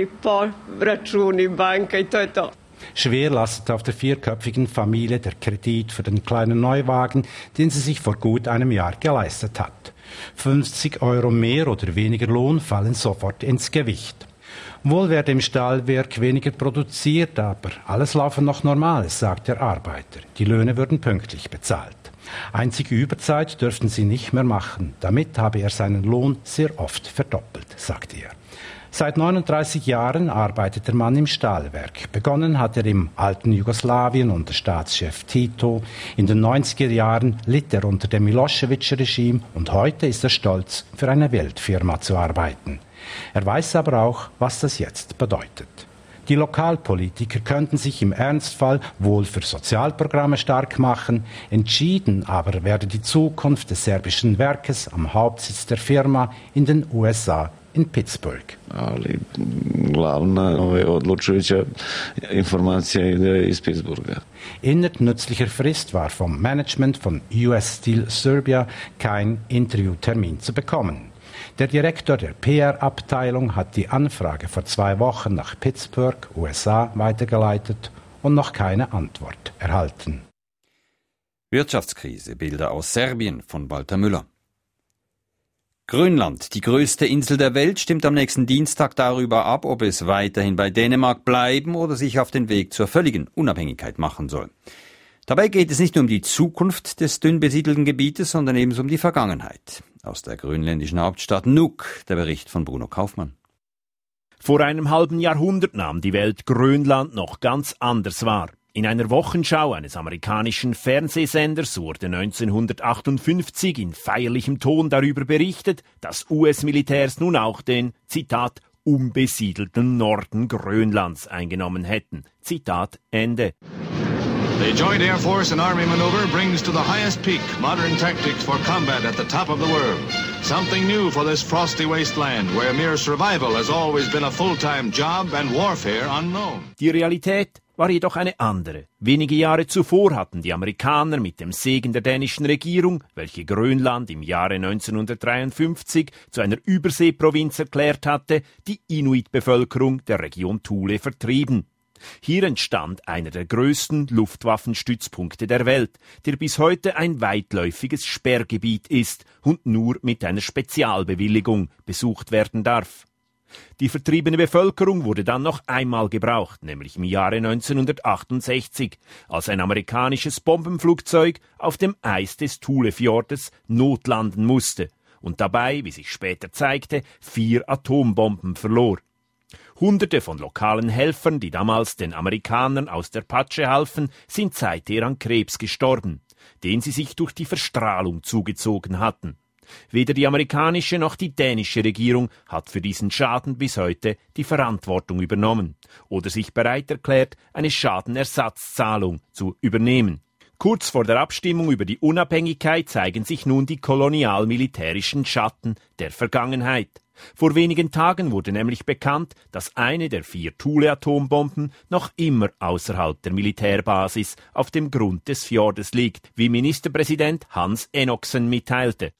Schwer lastet auf der vierköpfigen Familie der Kredit für den kleinen Neuwagen, den sie sich vor gut einem Jahr geleistet hat. 50 € mehr oder weniger Lohn fallen sofort ins Gewicht. Wohl werde im Stahlwerk weniger produziert, aber alles laufe noch normal, sagt der Arbeiter. Die Löhne würden pünktlich bezahlt. Einzige Überzeit dürften sie nicht mehr machen. Damit habe er seinen Lohn sehr oft verdoppelt, sagt er. Seit 39 Jahren arbeitet der Mann im Stahlwerk. Begonnen hat er im alten Jugoslawien unter Staatschef Tito. In den 90er Jahren litt er unter dem Milosevic-Regime und heute ist er stolz, für eine Weltfirma zu arbeiten. Er weiß aber auch, was das jetzt bedeutet. Die Lokalpolitiker könnten sich im Ernstfall wohl für Sozialprogramme stark machen. Entschieden aber werde die Zukunft des serbischen Werkes am Hauptsitz der Firma in den USA in Pittsburgh. Ali glavna odlučujuća informacija ide iz Pittsburgha. Innerhalb nützlicher Frist war vom Management von US Steel Serbia kein Interviewtermin zu bekommen. Der Direktor der PR-Abteilung hat die Anfrage vor 2 Wochen nach Pittsburgh, USA, weitergeleitet und noch keine Antwort erhalten. Wirtschaftskrise, Bilder aus Serbien von Walter Müller. Grönland, die größte Insel der Welt, stimmt am nächsten Dienstag darüber ab, ob es weiterhin bei Dänemark bleiben oder sich auf den Weg zur völligen Unabhängigkeit machen soll. Dabei geht es nicht nur um die Zukunft des dünn besiedelten Gebietes, sondern ebenso um die Vergangenheit. Aus der grönländischen Hauptstadt Nuuk, der Bericht von Bruno Kaufmann. Vor einem halben Jahrhundert nahm die Welt Grönland noch ganz anders wahr. In einer Wochenschau eines amerikanischen Fernsehsenders wurde 1958 in feierlichem Ton darüber berichtet, dass US-Militärs nun auch den, Zitat, unbesiedelten Norden Grönlands eingenommen hätten. Zitat Ende. The Joint Air Force and Army maneuver brings to the highest peak modern tactics for combat at the top of the world. Something new for this frosty wasteland, where mere survival has always been a full-time job and warfare unknown. Die Realität war jedoch eine andere. Wenige Jahre zuvor hatten die Amerikaner mit dem Segen der dänischen Regierung, welche Grönland im Jahre 1953 zu einer Überseeprovinz erklärt hatte, die Inuit-Bevölkerung der Region Thule vertrieben. Hier entstand einer der größten Luftwaffenstützpunkte der Welt, der bis heute ein weitläufiges Sperrgebiet ist und nur mit einer Spezialbewilligung besucht werden darf. Die vertriebene Bevölkerung wurde dann noch einmal gebraucht, nämlich im Jahre 1968, als ein amerikanisches Bombenflugzeug auf dem Eis des Thule-Fjordes notlanden musste und dabei, wie sich später zeigte, 4 Atombomben verlor. Hunderte von lokalen Helfern, die damals den Amerikanern aus der Patsche halfen, sind seither an Krebs gestorben, den sie sich durch die Verstrahlung zugezogen hatten. Weder die amerikanische noch die dänische Regierung hat für diesen Schaden bis heute die Verantwortung übernommen oder sich bereit erklärt, eine Schadenersatzzahlung zu übernehmen. Kurz vor der Abstimmung über die Unabhängigkeit zeigen sich nun die kolonial-militärischen Schatten der Vergangenheit. Vor wenigen Tagen wurde nämlich bekannt, dass eine der 4 Thule-Atombomben noch immer außerhalb der Militärbasis auf dem Grund des Fjordes liegt, wie Ministerpräsident Hans Enoksen mitteilte.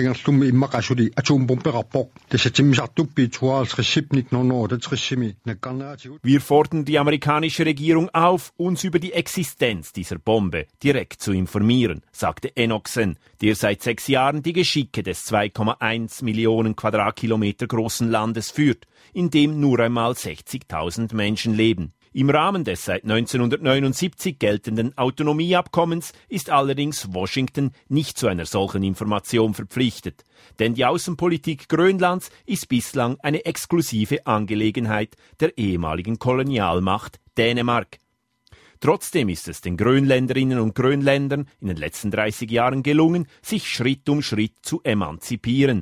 Wir fordern die amerikanische Regierung auf, uns über die Existenz dieser Bombe direkt zu informieren, sagte Enoksen, der seit 6 Jahren die Geschicke des 2,1 Millionen Quadratkilometer großen Landes führt, in dem nur einmal 60.000 Menschen leben. Im Rahmen des seit 1979 geltenden Autonomieabkommens ist allerdings Washington nicht zu einer solchen Information verpflichtet, denn die Außenpolitik Grönlands ist bislang eine exklusive Angelegenheit der ehemaligen Kolonialmacht Dänemark. Trotzdem ist es den Grönländerinnen und Grönländern in den letzten 30 Jahren gelungen, sich Schritt um Schritt zu emanzipieren.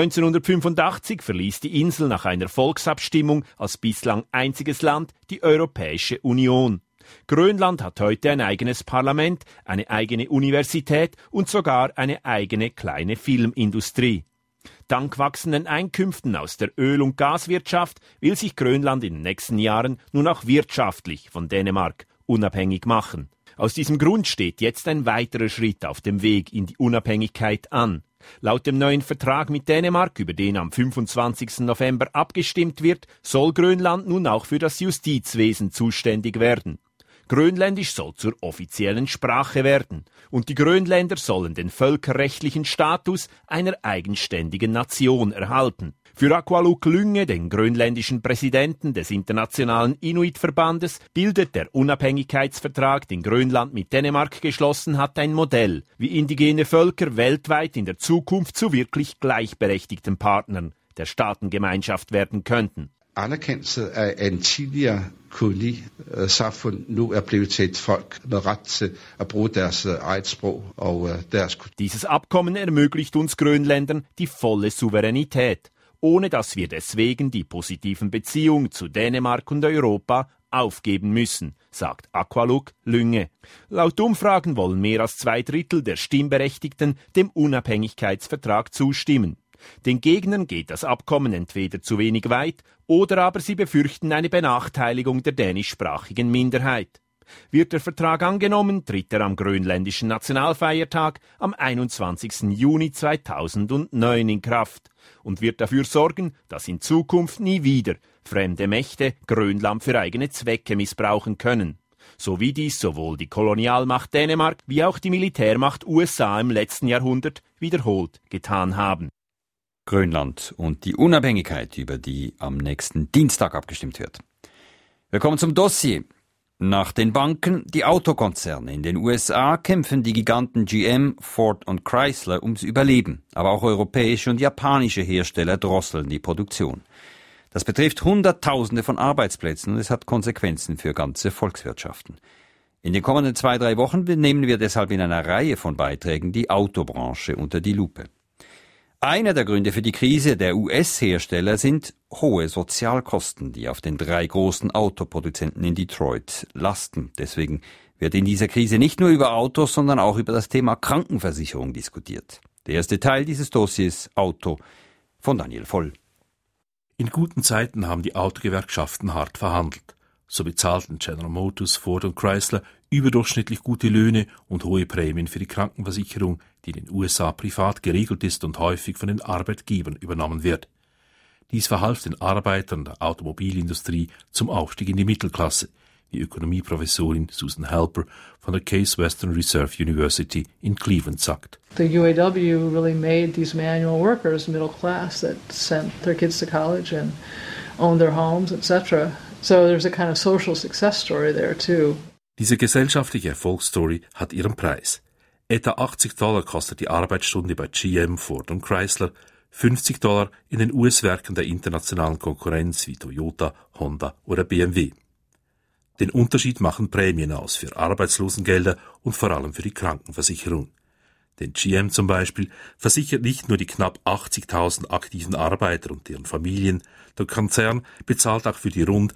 1985 verließ die Insel nach einer Volksabstimmung als bislang einziges Land die Europäische Union. Grönland hat heute ein eigenes Parlament, eine eigene Universität und sogar eine eigene kleine Filmindustrie. Dank wachsenden Einkünften aus der Öl- und Gaswirtschaft will sich Grönland in den nächsten Jahren nun auch wirtschaftlich von Dänemark unabhängig machen. Aus diesem Grund steht jetzt ein weiterer Schritt auf dem Weg in die Unabhängigkeit an. Laut dem neuen Vertrag mit Dänemark, über den am 25. November abgestimmt wird, soll Grönland nun auch für das Justizwesen zuständig werden. Grönländisch soll zur offiziellen Sprache werden und die Grönländer sollen den völkerrechtlichen Status einer eigenständigen Nation erhalten. Für Aqualuk Lynge, den grönländischen Präsidenten des Internationalen Inuit-Verbandes, bildet der Unabhängigkeitsvertrag, den Grönland mit Dänemark geschlossen hat, ein Modell, wie indigene Völker weltweit in der Zukunft zu wirklich gleichberechtigten Partnern der Staatengemeinschaft werden könnten. Anerkendelse af en tidligere kolonisamfund nu blevet til et folk med ret til at bruge deres eget sprog og deres kultur. Dieses Abkommen ermöglicht uns Grönländern die volle Souveränität, ohne dass wir deswegen die positiven Beziehungen zu Dänemark und Europa aufgeben müssen, sagt Aqualuk Lynge. Laut Umfragen wollen mehr als 2/3 der Stimmberechtigten dem Unabhängigkeitsvertrag zustimmen. Den Gegnern geht das Abkommen entweder zu wenig weit oder aber sie befürchten eine Benachteiligung der dänischsprachigen Minderheit. Wird der Vertrag angenommen, tritt er am grönländischen Nationalfeiertag am 21. Juni 2009 in Kraft und wird dafür sorgen, dass in Zukunft nie wieder fremde Mächte Grönland für eigene Zwecke missbrauchen können. So wie dies sowohl die Kolonialmacht Dänemark wie auch die Militärmacht USA im letzten Jahrhundert wiederholt getan haben. Grönland und die Unabhängigkeit, über die am nächsten Dienstag abgestimmt wird. Wir kommen zum Dossier. Nach den Banken, die Autokonzerne in den USA kämpfen die Giganten GM, Ford und Chrysler ums Überleben. Aber auch europäische und japanische Hersteller drosseln die Produktion. Das betrifft Hunderttausende von Arbeitsplätzen und es hat Konsequenzen für ganze Volkswirtschaften. In den kommenden 2-3 Wochen nehmen wir deshalb in einer Reihe von Beiträgen die Autobranche unter die Lupe. Einer der Gründe für die Krise der US-Hersteller sind hohe Sozialkosten, die auf den 3 großen Autoproduzenten in Detroit lasten. Deswegen wird in dieser Krise nicht nur über Autos, sondern auch über das Thema Krankenversicherung diskutiert. Der erste Teil dieses Dossiers Auto von Daniel Voll. In guten Zeiten haben die Autogewerkschaften hart verhandelt. So bezahlten General Motors, Ford und Chrysler überdurchschnittlich gute Löhne und hohe Prämien für die Krankenversicherung, die in den USA privat geregelt ist und häufig von den Arbeitgebern übernommen wird. Dies verhalf den Arbeitern der Automobilindustrie zum Aufstieg in die Mittelklasse, wie Ökonomieprofessorin Susan Halper von der Case Western Reserve University in Cleveland sagt. The UAW really made these manual workers middle class that sent their kids to college and owned their homes, etc. So there's a kind of social success story there too. Diese gesellschaftliche Erfolgsstory hat ihren Preis. Etwa $80 kostet die Arbeitsstunde bei GM, Ford und Chrysler, $50 in den US-Werken der internationalen Konkurrenz wie Toyota, Honda oder BMW. Den Unterschied machen Prämien aus für Arbeitslosengelder und vor allem für die Krankenversicherung. Denn GM zum Beispiel versichert nicht nur die knapp 80.000 aktiven Arbeiter und deren Familien, der Konzern bezahlt auch für die rund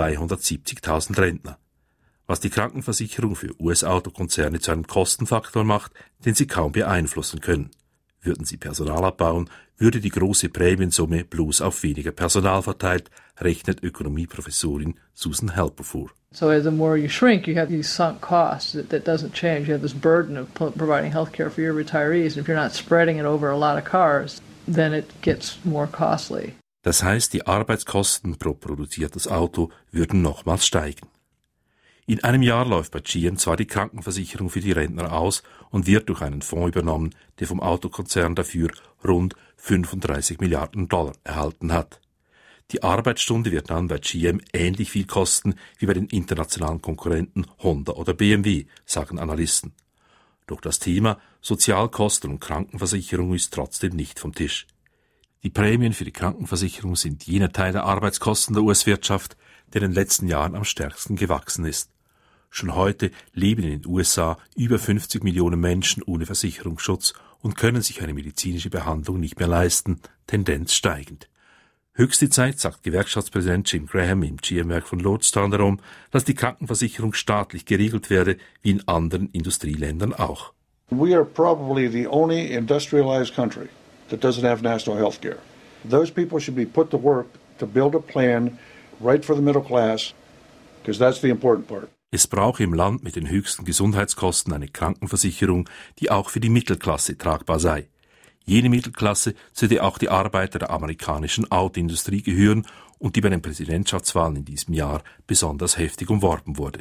270.000 Rentner. Was die Krankenversicherung für US-Autokonzerne zu einem Kostenfaktor macht, den sie kaum beeinflussen können. Würden sie Personal abbauen, würde die große Prämiensumme bloß auf weniger Personal verteilt, rechnet Ökonomieprofessorin Susan Halper vor. So as the more you shrink, you have these sunk costs that doesn't change. You have this burden of providing health care for your retirees. And if you're not spreading it over a lot of cars, then it gets more costly. Das heißt, die Arbeitskosten pro produziertes Auto würden nochmals steigen. In einem Jahr läuft bei GM zwar die Krankenversicherung für die Rentner aus und wird durch einen Fonds übernommen, der vom Autokonzern dafür rund $35 Milliarden erhalten hat. Die Arbeitsstunde wird dann bei GM ähnlich viel kosten wie bei den internationalen Konkurrenten Honda oder BMW, sagen Analysten. Doch das Thema Sozialkosten und Krankenversicherung ist trotzdem nicht vom Tisch. Die Prämien für die Krankenversicherung sind jener Teil der Arbeitskosten der US-Wirtschaft, der in den letzten Jahren am stärksten gewachsen ist. Schon heute leben in den USA über 50 Millionen Menschen ohne Versicherungsschutz und können sich eine medizinische Behandlung nicht mehr leisten, Tendenz steigend. Höchste Zeit, sagt Gewerkschaftspräsident Jim Graham im GM-Werk von Lordstown darum, dass die Krankenversicherung staatlich geregelt werde, wie in anderen Industrieländern auch. We are probably the only industrialized country that doesn't have national health care. Those people should be put to work to build a plan right for the middle class, because that's the important part. Es brauche im Land mit den höchsten Gesundheitskosten eine Krankenversicherung, die auch für die Mittelklasse tragbar sei. Jene Mittelklasse, zu der auch die Arbeiter der amerikanischen Autoindustrie gehören und die bei den Präsidentschaftswahlen in diesem Jahr besonders heftig umworben wurde.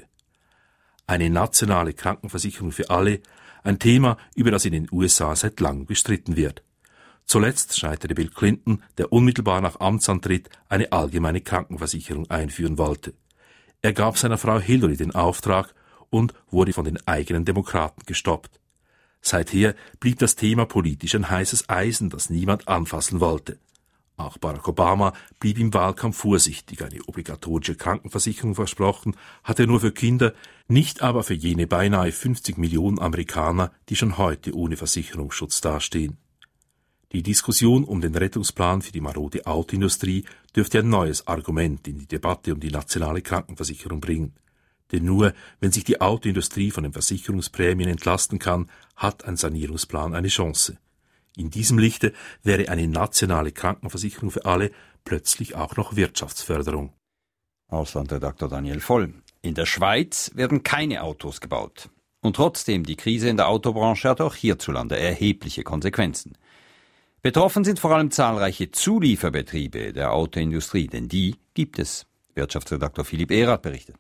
Eine nationale Krankenversicherung für alle, ein Thema, über das in den USA seit langem gestritten wird. Zuletzt scheiterte Bill Clinton, der unmittelbar nach Amtsantritt eine allgemeine Krankenversicherung einführen wollte. Er gab seiner Frau Hillary den Auftrag und wurde von den eigenen Demokraten gestoppt. Seither blieb das Thema politisch ein heißes Eisen, das niemand anfassen wollte. Auch Barack Obama blieb im Wahlkampf vorsichtig. Eine obligatorische Krankenversicherung versprochen hat er nur für Kinder, nicht aber für jene beinahe 50 Millionen Amerikaner, die schon heute ohne Versicherungsschutz dastehen. Die Diskussion um den Rettungsplan für die marode Autoindustrie dürfte ein neues Argument in die Debatte um die nationale Krankenversicherung bringen. Denn nur, wenn sich die Autoindustrie von den Versicherungsprämien entlasten kann, hat ein Sanierungsplan eine Chance. In diesem Lichte wäre eine nationale Krankenversicherung für alle plötzlich auch noch Wirtschaftsförderung. Auslandredakteur Daniel Voll. In der Schweiz werden keine Autos gebaut. Und trotzdem, die Krise in der Autobranche hat auch hierzulande erhebliche Konsequenzen. Betroffen sind vor allem zahlreiche Zulieferbetriebe der Autoindustrie, denn die gibt es. Wirtschaftsredakteur Philipp Erath berichtet.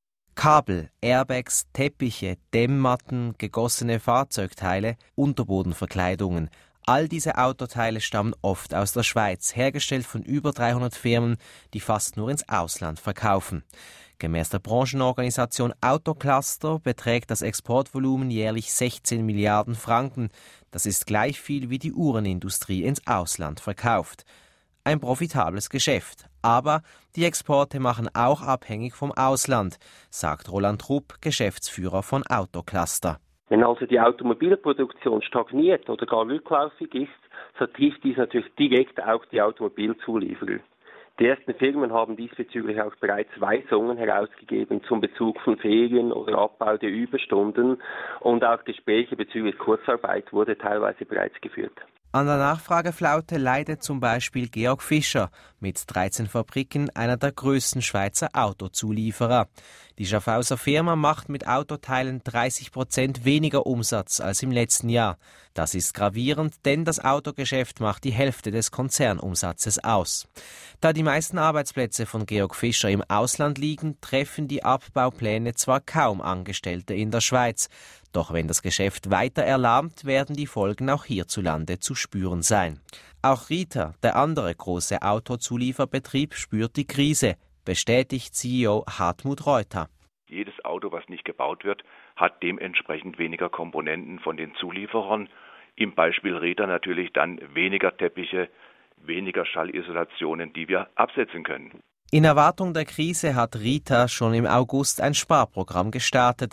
Kabel, Airbags, Teppiche, Dämmmatten, gegossene Fahrzeugteile, Unterbodenverkleidungen. All diese Autoteile stammen oft aus der Schweiz, hergestellt von über 300 Firmen, die fast nur ins Ausland verkaufen. Gemäß der Branchenorganisation Autocluster beträgt das Exportvolumen jährlich 16 Milliarden Franken. Das ist gleich viel, wie die Uhrenindustrie ins Ausland verkauft. Ein profitables Geschäft. Aber die Exporte machen auch abhängig vom Ausland, sagt Roland Rupp, Geschäftsführer von Autocluster. Wenn also die Automobilproduktion stagniert oder gar rückläufig ist, so trifft dies natürlich direkt auch die Automobilzulieferer. Die ersten Firmen haben diesbezüglich auch bereits Weisungen herausgegeben zum Bezug von Ferien oder Abbau der Überstunden und auch Gespräche bezüglich Kurzarbeit wurde teilweise bereits geführt. An der Nachfrageflaute leidet zum Beispiel Georg Fischer mit 13 Fabriken, einer der größten Schweizer Autozulieferer. Die Schaffhauser Firma macht mit Autoteilen 30% weniger Umsatz als im letzten Jahr. Das ist gravierend, denn das Autogeschäft macht die Hälfte des Konzernumsatzes aus. Da die meisten Arbeitsplätze von Georg Fischer im Ausland liegen, treffen die Abbaupläne zwar kaum Angestellte in der Schweiz. Doch wenn das Geschäft weiter erlahmt, werden die Folgen auch hierzulande zu spüren sein. Auch Rita, der andere große Autozulieferbetrieb, spürt die Krise, bestätigt CEO Hartmut Reuter. Jedes Auto, was nicht gebaut wird, hat dementsprechend weniger Komponenten von den Zulieferern. Im Beispiel Rita natürlich dann weniger Teppiche, weniger Schallisolationen, die wir absetzen können. In Erwartung der Krise hat Rita schon im August ein Sparprogramm gestartet.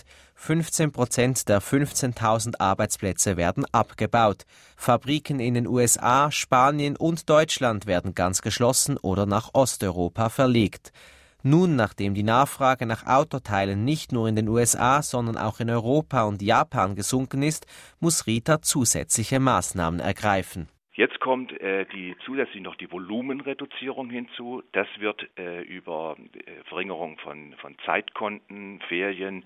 15% der 15.000 Arbeitsplätze werden abgebaut. Fabriken in den USA, Spanien und Deutschland werden ganz geschlossen oder nach Osteuropa verlegt. Nun, nachdem die Nachfrage nach Autoteilen nicht nur in den USA, sondern auch in Europa und Japan gesunken ist, muss Rita zusätzliche Maßnahmen ergreifen. Jetzt kommt zusätzlich noch die Volumenreduzierung hinzu. Das wird über Verringerung von Zeitkonten, Ferien,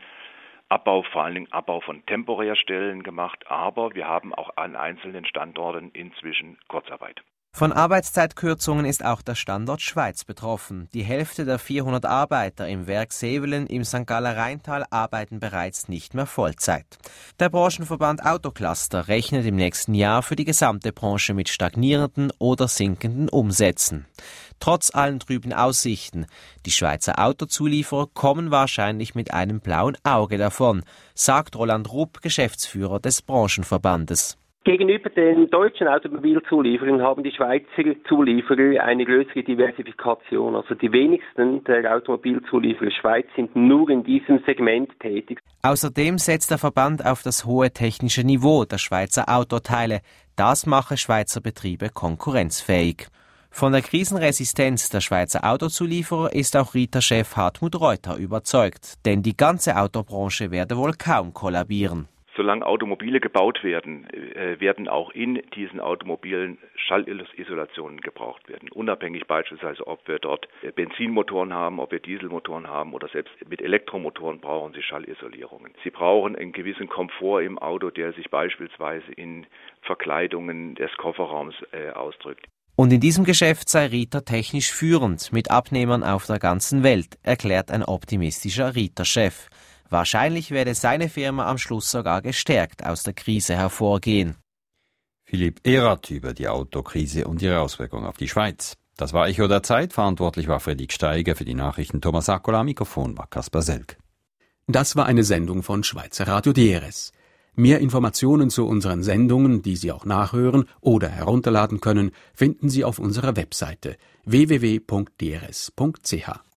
vor allen Dingen Abbau von Temporärstellen gemacht. Aber wir haben auch an einzelnen Standorten inzwischen Kurzarbeit. Von Arbeitszeitkürzungen ist auch der Standort Schweiz betroffen. Die Hälfte der 400 Arbeiter im Werk Sevelen im St. Galler Rheintal arbeiten bereits nicht mehr Vollzeit. Der Branchenverband Autocluster rechnet im nächsten Jahr für die gesamte Branche mit stagnierenden oder sinkenden Umsätzen. Trotz allen trüben Aussichten, die Schweizer Autozulieferer kommen wahrscheinlich mit einem blauen Auge davon, sagt Roland Rupp, Geschäftsführer des Branchenverbandes. Gegenüber den deutschen Automobilzulieferern haben die Schweizer Zulieferer eine größere Diversifikation. Also die wenigsten der Automobilzulieferer Schweiz sind nur in diesem Segment tätig. Außerdem setzt der Verband auf das hohe technische Niveau der Schweizer Autoteile. Das mache Schweizer Betriebe konkurrenzfähig. Von der Krisenresistenz der Schweizer Autozulieferer ist auch Rita-Chef Hartmut Reuter überzeugt. Denn die ganze Autobranche werde wohl kaum kollabieren. Solange Automobile gebaut werden, werden auch in diesen Automobilen Schallisolationen gebraucht werden. Unabhängig beispielsweise, ob wir dort Benzinmotoren haben, ob wir Dieselmotoren haben oder selbst mit Elektromotoren brauchen sie Schallisolierungen. Sie brauchen einen gewissen Komfort im Auto, der sich beispielsweise in Verkleidungen des Kofferraums ausdrückt. Und in diesem Geschäft sei Rita technisch führend mit Abnehmern auf der ganzen Welt, erklärt ein optimistischer Rita-Chef. Wahrscheinlich werde seine Firma am Schluss sogar gestärkt aus der Krise hervorgehen. Philipp Erath über die Autokrise und ihre Auswirkungen auf die Schweiz. Das war Echo der Zeit. Verantwortlich war Fredrik Steiger, für die Nachrichten Thomas Akola, Mikrofon war Kaspar Selk. Das war eine Sendung von Schweizer Radio DRS. Mehr Informationen zu unseren Sendungen, die Sie auch nachhören oder herunterladen können, finden Sie auf unserer Webseite www.drs.ch.